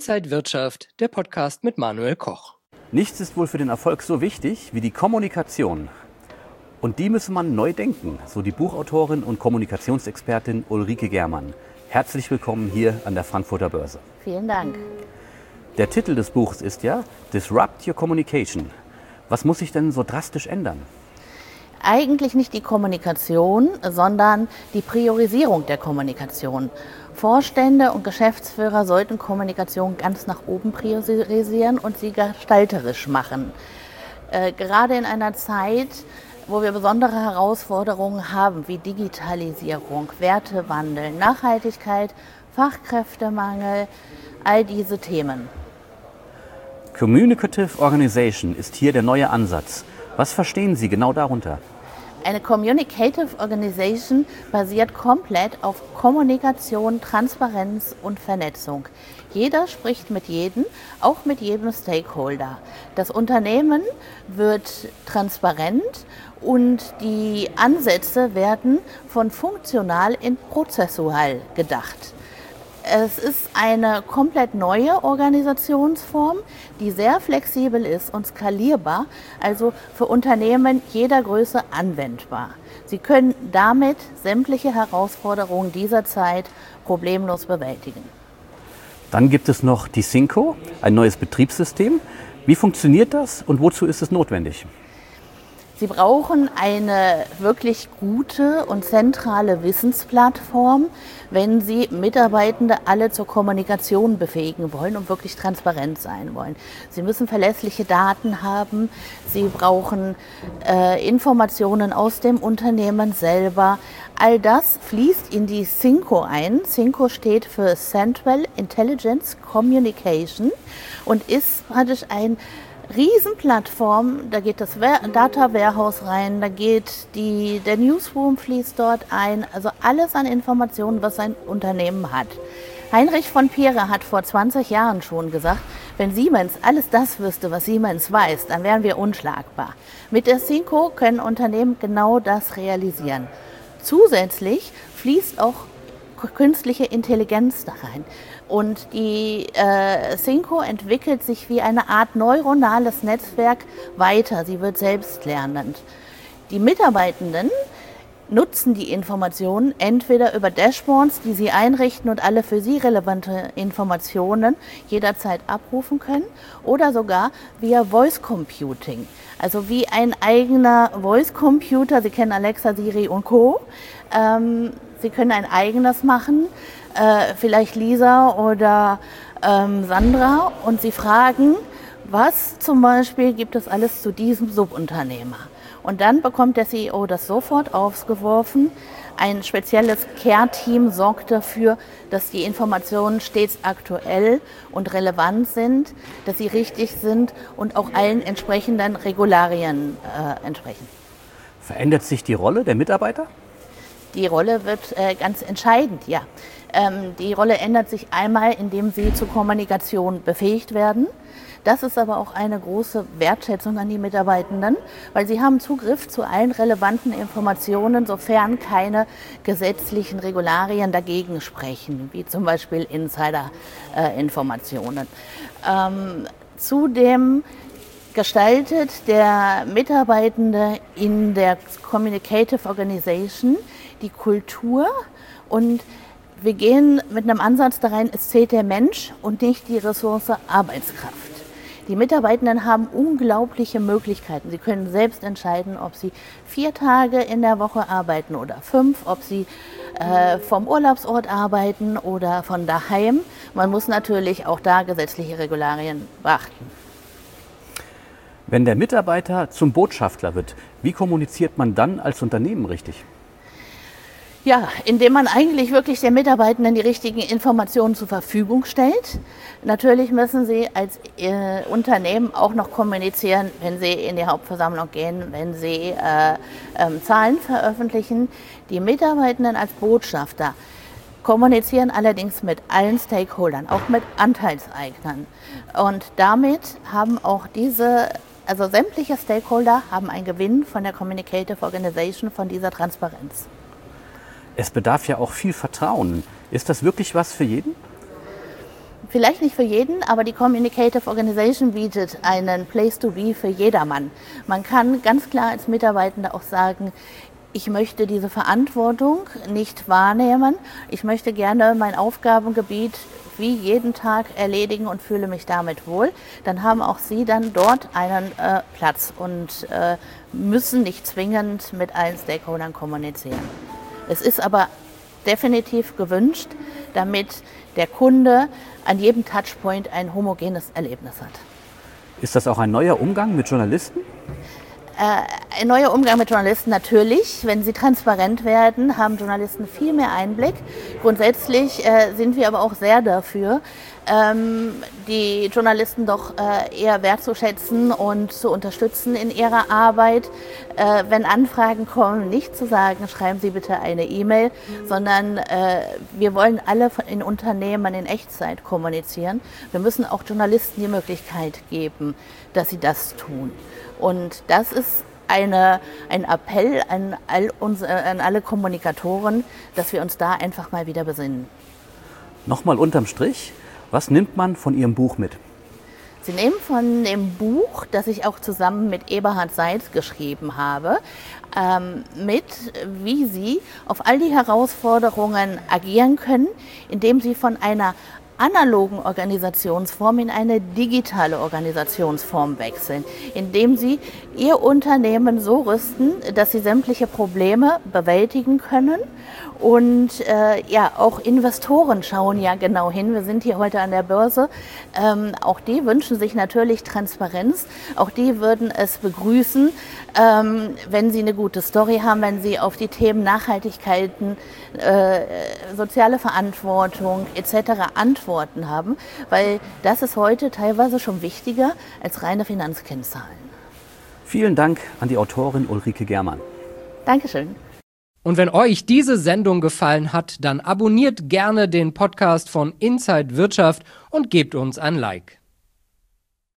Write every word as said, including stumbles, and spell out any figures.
Inside Wirtschaft, der Podcast mit Manuel Koch. Nichts ist wohl für den Erfolg so wichtig wie die Kommunikation. Und die müsse man neu denken, so die Buchautorin und Kommunikationsexpertin Ulrike Germann. Herzlich willkommen hier an der Frankfurter Börse. Vielen Dank. Der Titel des Buchs ist ja Disrupt Your Communication. Was muss sich denn so drastisch ändern? Eigentlich nicht die Kommunikation, sondern die Priorisierung der Kommunikation. Vorstände und Geschäftsführer sollten Kommunikation ganz nach oben priorisieren und sie gestalterisch machen. Äh, gerade in einer Zeit, wo wir besondere Herausforderungen haben, wie Digitalisierung, Wertewandel, Nachhaltigkeit, Fachkräftemangel, all diese Themen. Communicative Organization ist hier der neue Ansatz. Was verstehen Sie genau darunter? Eine Communicative Organization basiert komplett auf Kommunikation, Transparenz und Vernetzung. Jeder spricht mit jedem, auch mit jedem Stakeholder. Das Unternehmen wird transparent und die Ansätze werden von funktional in prozessual gedacht. Es ist eine komplett neue Organisationsform, die sehr flexibel ist und skalierbar, also für Unternehmen jeder Größe anwendbar. Sie können damit sämtliche Herausforderungen dieser Zeit problemlos bewältigen. Dann gibt es noch die Synco, ein neues Betriebssystem. Wie funktioniert das und wozu ist es notwendig? Sie brauchen eine wirklich gute und zentrale Wissensplattform, wenn Sie Mitarbeitende alle zur Kommunikation befähigen wollen und wirklich transparent sein wollen. Sie müssen verlässliche Daten haben, Sie brauchen äh, Informationen aus dem Unternehmen selber. All das fließt in die Synco ein. Synco steht für Central Intelligence Communication und ist praktisch ein Riesenplattform, da geht das Data Warehouse rein, da geht die, der Newsroom fließt dort ein, also alles an Informationen, was ein Unternehmen hat. Heinrich von Peere hat vor zwanzig Jahren schon gesagt, wenn Siemens alles das wüsste, was Siemens weiß, dann wären wir unschlagbar. Mit der Synco können Unternehmen genau das realisieren. Zusätzlich fließt auch künstliche Intelligenz da rein. Und die äh, Synco entwickelt sich wie eine Art neuronales Netzwerk weiter. Sie wird selbstlernend. Die Mitarbeitenden nutzen die Informationen entweder über Dashboards, die sie einrichten und alle für sie relevante Informationen jederzeit abrufen können, oder sogar via Voice Computing. Also wie ein eigener Voice Computer. Sie kennen Alexa, Siri und Co. Ähm, sie können ein eigenes machen. Äh, vielleicht Lisa oder ähm, Sandra, und sie fragen, was zum Beispiel gibt es alles zu diesem Subunternehmer. Und dann bekommt der C E O das sofort aufgeworfen. Ein spezielles Care-Team sorgt dafür, dass die Informationen stets aktuell und relevant sind, dass sie richtig sind und auch allen entsprechenden Regularien äh, entsprechen. Verändert sich die Rolle der Mitarbeiter? Die Rolle wird äh, ganz entscheidend, ja. Ähm, die Rolle ändert sich einmal, indem sie zur Kommunikation befähigt werden. Das ist aber auch eine große Wertschätzung an die Mitarbeitenden, weil sie haben Zugriff zu allen relevanten Informationen, sofern keine gesetzlichen Regularien dagegen sprechen, wie zum Beispiel Insider-Informationen. Ähm, zudem gestaltet der Mitarbeitende in der Communicative Organization die Kultur, und wir gehen mit einem Ansatz da rein, es zählt der Mensch und nicht die Ressource Arbeitskraft. Die Mitarbeitenden haben unglaubliche Möglichkeiten. Sie können selbst entscheiden, ob sie vier Tage in der Woche arbeiten oder fünf, ob sie äh, vom Urlaubsort arbeiten oder von daheim. Man muss natürlich auch da gesetzliche Regularien beachten. Wenn der Mitarbeiter zum Botschafter wird, wie kommuniziert man dann als Unternehmen richtig? Ja, indem man eigentlich wirklich den Mitarbeitenden die richtigen Informationen zur Verfügung stellt. Natürlich müssen sie als äh, Unternehmen auch noch kommunizieren, wenn sie in die Hauptversammlung gehen, wenn sie äh, äh, Zahlen veröffentlichen. Die Mitarbeitenden als Botschafter kommunizieren allerdings mit allen Stakeholdern, auch mit Anteilseignern. Und damit haben auch diese, also sämtliche Stakeholder haben einen Gewinn von der Communicative Organization, von dieser Transparenz. Es bedarf ja auch viel Vertrauen. Ist das wirklich was für jeden? Vielleicht nicht für jeden, aber die Communicative Organization bietet einen Place to be für jedermann. Man kann ganz klar als Mitarbeitender auch sagen, ich möchte diese Verantwortung nicht wahrnehmen. Ich möchte gerne mein Aufgabengebiet wie jeden Tag erledigen und fühle mich damit wohl. Dann haben auch Sie dann dort einen äh, Platz und äh, müssen nicht zwingend mit allen Stakeholdern kommunizieren. Es ist aber definitiv gewünscht, damit der Kunde an jedem Touchpoint ein homogenes Erlebnis hat. Ist das auch ein neuer Umgang mit Journalisten? Äh, ein neuer Umgang mit Journalisten natürlich. Wenn sie transparent werden, haben Journalisten viel mehr Einblick. Grundsätzlich äh, sind wir aber auch sehr dafür, ähm, die Journalisten doch äh, eher wertzuschätzen und zu unterstützen in ihrer Arbeit. Äh, wenn Anfragen kommen, nicht zu sagen, schreiben Sie bitte eine E-Mail, sondern äh, wir wollen alle in Unternehmen in Echtzeit kommunizieren. Wir müssen auch Journalisten die Möglichkeit geben, dass sie das tun. Und das ist eine, ein Appell an, all unsere, an alle Kommunikatoren, dass wir uns da einfach mal wieder besinnen. Nochmal unterm Strich, was nimmt man von Ihrem Buch mit? Sie nehmen von dem Buch, das ich auch zusammen mit Eberhard Seitz geschrieben habe, ähm, mit, wie Sie auf all die Herausforderungen agieren können, indem Sie von einer analogen Organisationsform in eine digitale Organisationsform wechseln, indem Sie Ihr Unternehmen so rüsten, dass Sie sämtliche Probleme bewältigen können. Und äh, ja, auch Investoren schauen ja genau hin. Wir sind hier heute an der Börse. Ähm, auch die wünschen sich natürlich Transparenz. Auch die würden es begrüßen, ähm, wenn sie eine gute Story haben, wenn sie auf die Themen Nachhaltigkeiten, äh, soziale Verantwortung et cetera Antworten haben, weil das ist heute teilweise schon wichtiger als reine Finanzkennzahlen. Vielen Dank an die Autorin Ulrike Germann. Dankeschön. Und wenn euch diese Sendung gefallen hat, dann abonniert gerne den Podcast von Inside Wirtschaft und gebt uns ein Like.